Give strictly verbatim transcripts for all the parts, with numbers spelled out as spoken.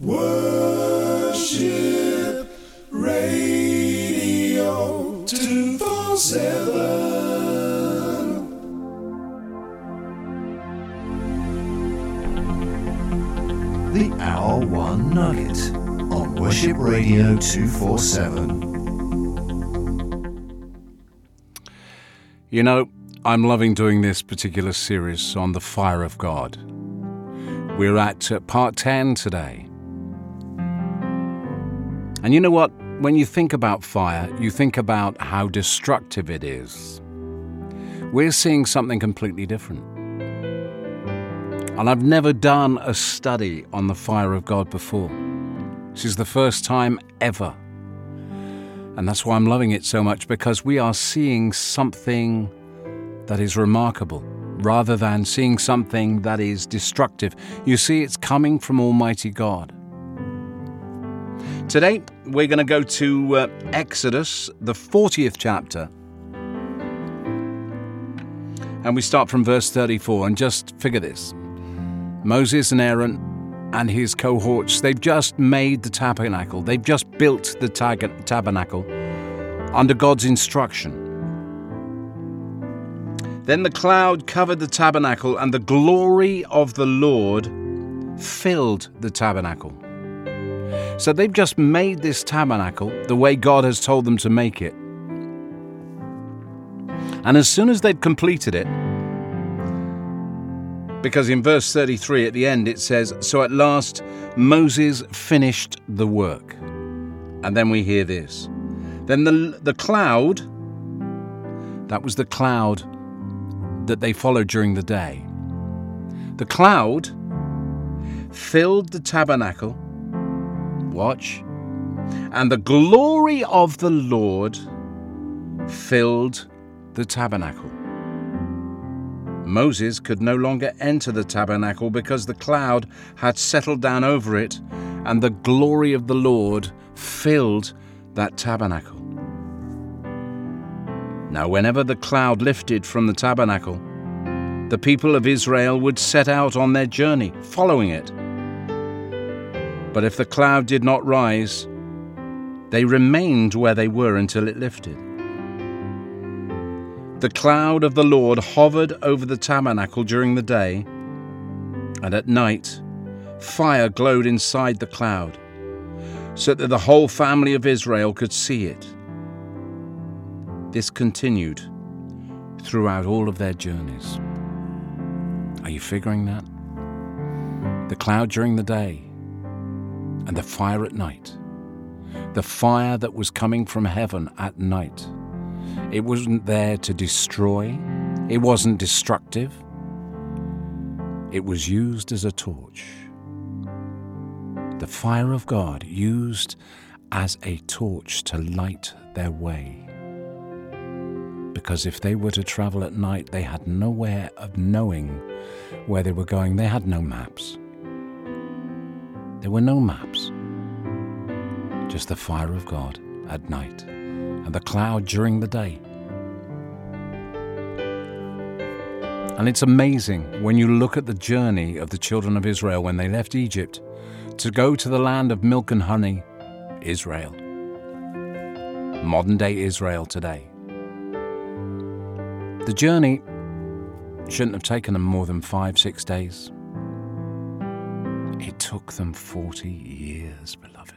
Worship Radio two forty-seven. The Hour One Nugget on Worship Radio two forty-seven. You know, I'm loving doing this particular series on the fire of God. We're at uh, part ten today. And you know what? When you think about fire, you think about how destructive it is. We're seeing something completely different. And I've never done a study on the fire of God before. This is the first time ever. And that's why I'm loving it so much, because we are seeing something that is remarkable, rather than seeing something that is destructive. You see, it's coming from Almighty God. Today, we're going to go to uh, Exodus, the fortieth chapter. And we start from verse thirty-four, and just figure this. Moses and Aaron and his cohorts, they've just made the tabernacle. They've just built the tab- tabernacle under God's instruction. Then the cloud covered the tabernacle, and the glory of the Lord filled the tabernacle. So they've just made this tabernacle the way God has told them to make it. And as soon as they've completed it, because in verse thirty-three at the end it says, so at last Moses finished the work. And then we hear this. Then the, the cloud, that was the cloud that they followed during the day. The cloud filled the tabernacle. Watch. And the glory of the Lord filled the tabernacle. Moses could no longer enter the tabernacle because the cloud had settled down over it, and the glory of the Lord filled that tabernacle. Now, whenever the cloud lifted from the tabernacle, the people of Israel would set out on their journey, following it. But if the cloud did not rise, they remained where they were until it lifted. The cloud of the Lord hovered over the tabernacle during the day, and at night, fire glowed inside the cloud, so that the whole family of Israel could see it. This continued throughout all of their journeys. Are you figuring that? The cloud during the day and the fire at night. The fire that was coming from heaven at night. It wasn't there to destroy. It wasn't destructive. It was used as a torch. The fire of God used as a torch to light their way. Because if they were to travel at night, they had nowhere of knowing where they were going. They had no maps. There were no maps. Just the fire of God at night and the cloud during the day. And it's amazing when you look at the journey of the children of Israel when they left Egypt to go to the land of milk and honey, Israel. Modern day Israel today. The journey shouldn't have taken them more than five, six days. It took them forty years, beloved.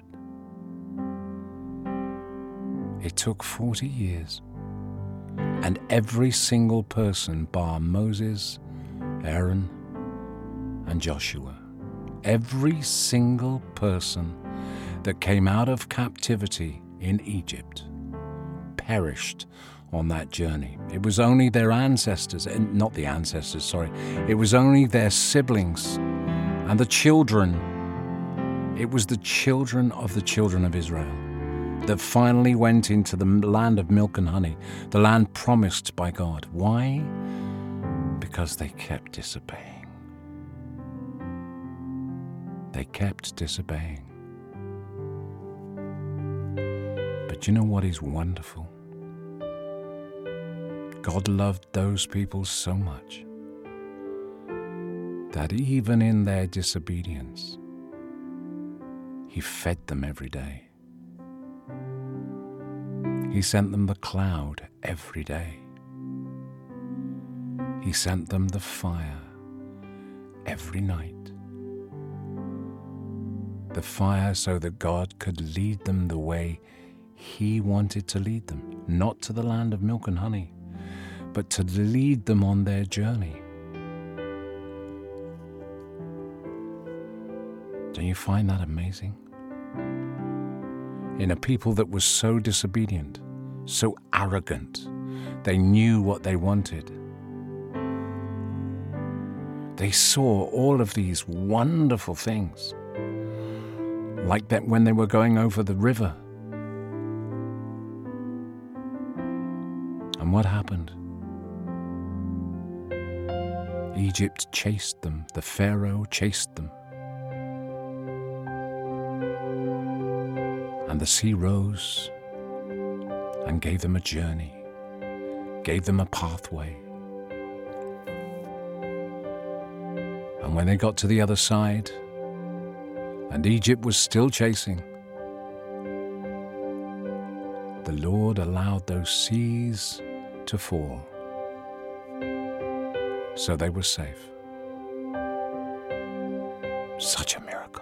It took forty years. And every single person bar Moses, Aaron, and Joshua, every single person that came out of captivity in Egypt perished on that journey. It was only their ancestors, and not the ancestors, sorry, it was only their siblings and the children. It was the children of the children of Israel that finally went into the land of milk and honey, the land promised by God. Why? Because they kept disobeying. They kept disobeying. But you know what is wonderful? God loved those people so much that even in their disobedience, He fed them every day. He sent them the cloud every day. He sent them the fire every night. The fire so that God could lead them the way He wanted to lead them, not to the land of milk and honey, but to lead them on their journey. Don't you find that amazing? In a people that was so disobedient, so arrogant, they knew what they wanted. They saw all of these wonderful things, like that when they were going over the river. And what happened? Egypt chased them, the Pharaoh chased them. And the sea rose and gave them a journey, gave them a pathway. And when they got to the other side, and Egypt was still chasing, the Lord allowed those seas to fall, so they were safe. Such a miracle.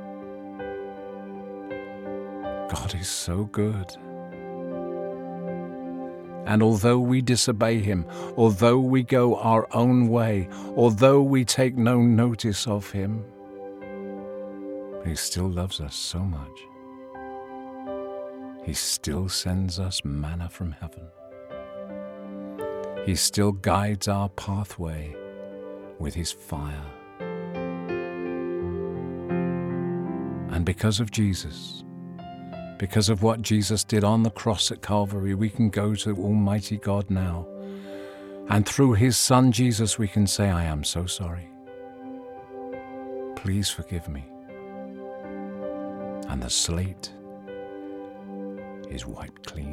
God is so good. And although we disobey Him, although we go our own way, although we take no notice of Him, He still loves us so much. He still sends us manna from heaven. He still guides our pathway with His fire. And because of Jesus, because of what Jesus did on the cross at Calvary, we can go to Almighty God now. And through His Son Jesus, we can say, I am so sorry. Please forgive me. And the slate is wiped clean.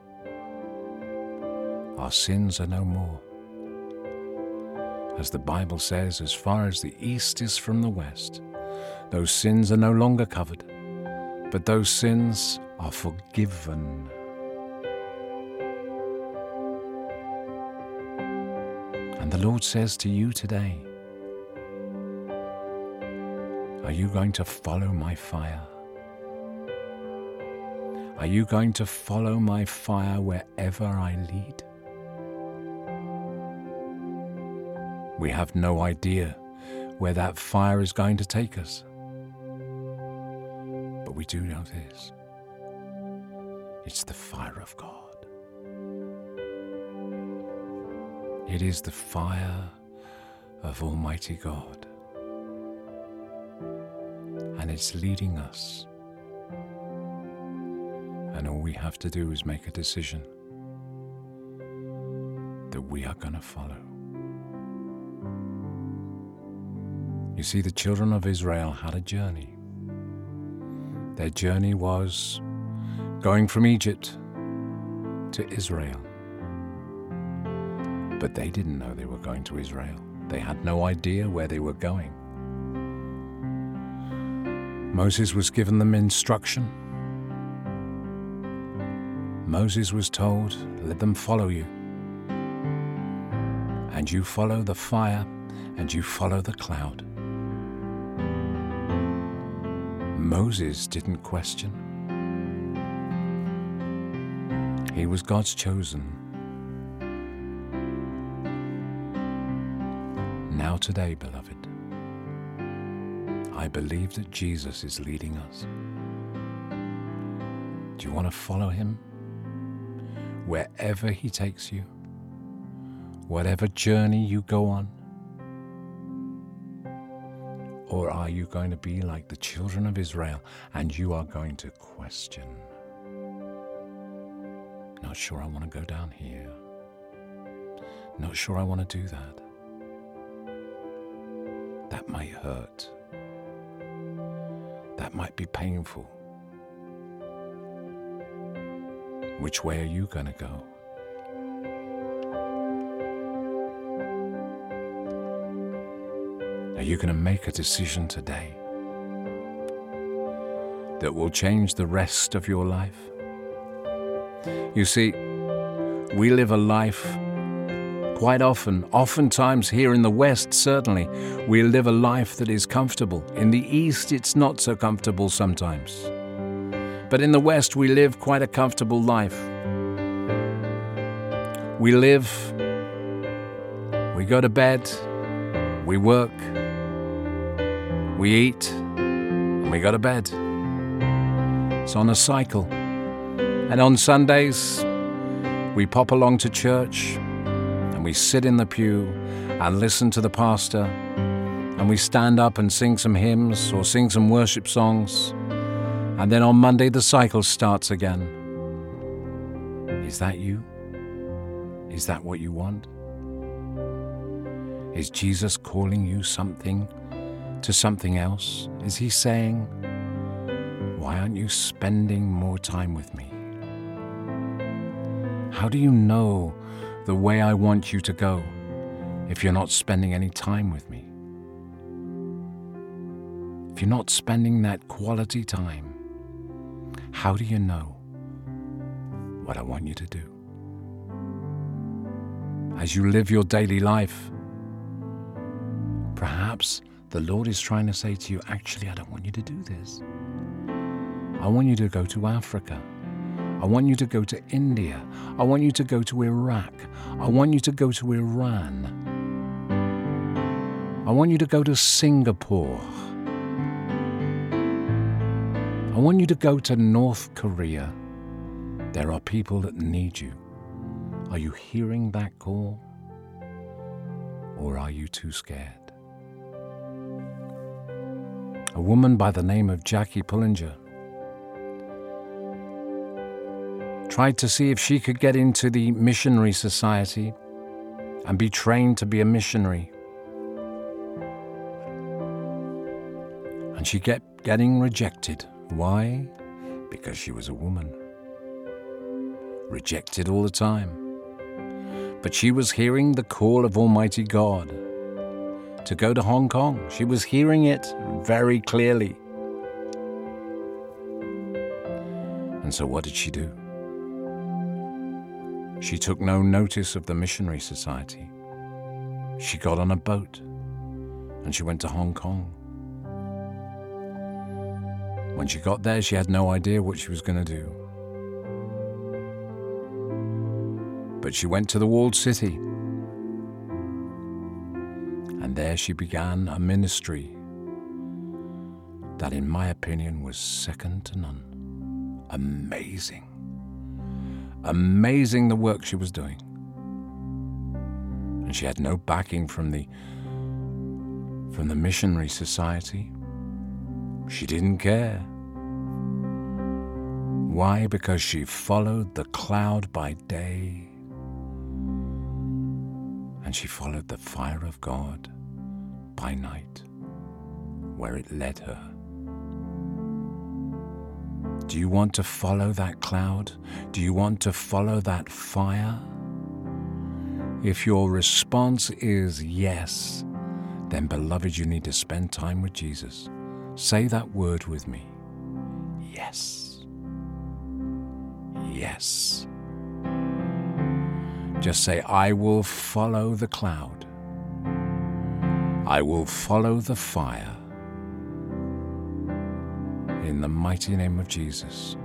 Our sins are no more. As the Bible says, as far as the east is from the west, those sins are no longer covered, but those sins are forgiven. And the Lord says to you today, are you going to follow my fire? Are you going to follow my fire wherever I lead? We have no idea where that fire is going to take us. But we do know this. It's the fire of God. It is the fire of Almighty God. And it's leading us. And all we have to do is make a decision that we are going to follow. You see, the children of Israel had a journey. Their journey was going from Egypt to Israel. But they didn't know they were going to Israel. They had no idea where they were going. Moses was given them instruction. Moses was told, let them follow you. And you follow the fire, and you follow the cloud. Moses didn't question. He was God's chosen. Now today, beloved, I believe that Jesus is leading us. Do you want to follow Him? Wherever He takes you, whatever journey you go on? Or are you going to be like the children of Israel and you are going to question? Not sure I want to go down here. Not sure I want to do that. That might hurt. That might be painful. Which way are you going to go? Are you going to make a decision today? that will change the rest of your life? You see, we live a life quite often, oftentimes here in the West certainly, we live a life that is comfortable. In the East it's not so comfortable sometimes. But in the West we live quite a comfortable life. We live, we go to bed, we work, we eat, and we go to bed. It's on a cycle. And on Sundays, we pop along to church, and we sit in the pew and listen to the pastor, and we stand up and sing some hymns or sing some worship songs, and then on Monday the cycle starts again. Is that you? Is that what you want? Is Jesus calling you something to something else? Is he saying, why aren't you spending more time with me? How do you know the way I want you to go if you're not spending any time with me? If you're not spending that quality time, how do you know what I want you to do? As you live your daily life, perhaps the Lord is trying to say to you, actually, I don't want you to do this. I want you to go to Africa. I want you to go to India. I want you to go to Iraq. I want you to go to Iran. I want you to go to Singapore. I want you to go to North Korea. There are people that need you. Are you hearing that call? Or are you too scared? A woman by the name of Jackie Pullinger tried to see if she could get into the missionary society and be trained to be a missionary. And she kept getting rejected. Why? Because she was a woman. Rejected all the time. But she was hearing the call of Almighty God to go to Hong Kong. She was hearing it very clearly. And so what did she do? She took no notice of the missionary society. She got on a boat and she went to Hong Kong. When she got there, she had no idea what she was going to do. But she went to the walled city, and there she began a ministry that, in my opinion, was second to none. Amazing. Amazing the work she was doing. And she had no backing from the from the missionary society. She didn't care. Why? Because she followed the cloud by day, and she followed the fire of God by night, where it led her. Do you want to follow that cloud? Do you want to follow that fire? If your response is yes, then beloved, you need to spend time with Jesus. Say that word with me. Yes. Yes. Just say, I will follow the cloud. I will follow the fire. In the mighty name of Jesus.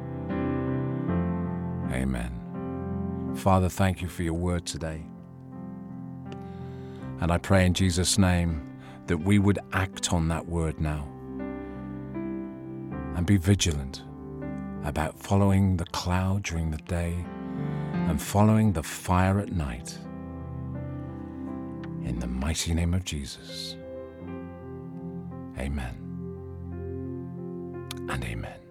Amen. Father, thank you for your word today. And I pray in Jesus' name that we would act on that word now and be vigilant about following the cloud during the day and following the fire at night. In the mighty name of Jesus. Amen. And amen.